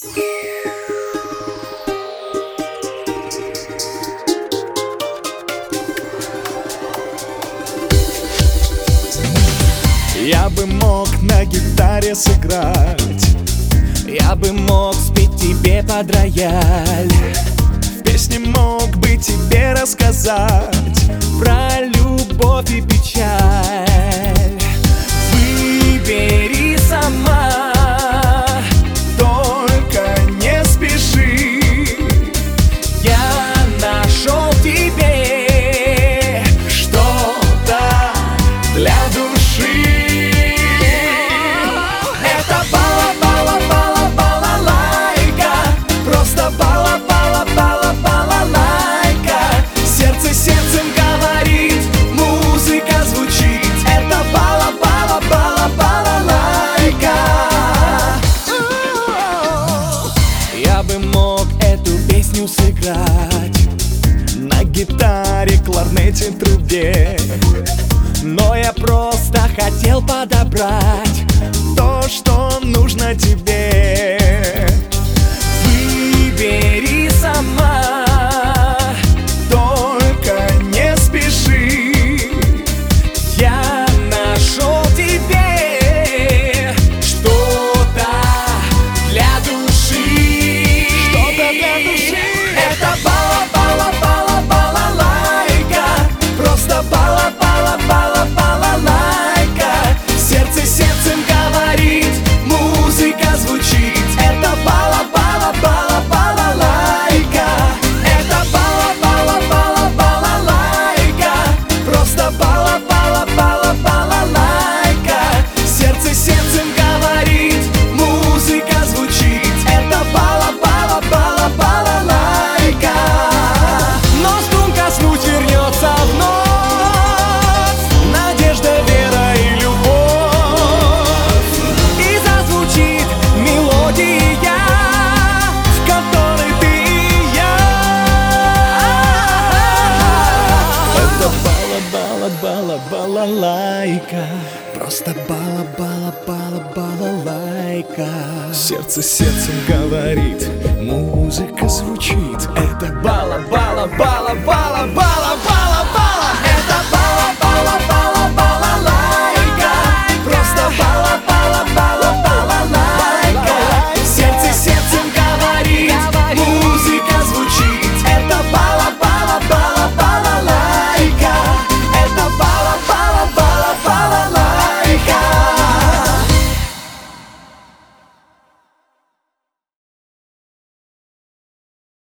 Я бы мог на гитаре сыграть, я бы мог спеть тебе под рояль, в песне мог бы тебе рассказать про любовь и печаль. Выбери сама, только не спеши. Я нашел тебе что-то для души. Это бала-бала-бала-балалайка, просто бала-бала-бала-балалайка. Сердце сердцем говорит, музыка звучит. Это бала-бала-бала-балалайка. Я бы мог эту песню сыграть на гитаре, кларнете, трубе, но я просто хотел подобрать то, что нужно тебе. Выбери сама, только не спеши. Я нашел тебе что-то для души. Что-то для души. Это бала-бала-бала-балалайка, просто бала-бала-бала-балалайка. Сердце сердцем говорит, музыка звучит. Это бала-бала-бала-балалайка. Это бала-бала-бала-балалайка, просто бала-бала-бала-балалайка. Сердце сердцем говорит, музыка звучит. Это бала-бала-бала-балалайка. Но струн коснуть вернется вновь надежда, вера и любовь, и зазвучит мелодия, в которой ты и я. Это бала-бала-бала-балалайка, просто бала-бала-бала-балалайка. Сердце сердцем говорит, музыка звучит. Это бала-бала-бала-бала-бала.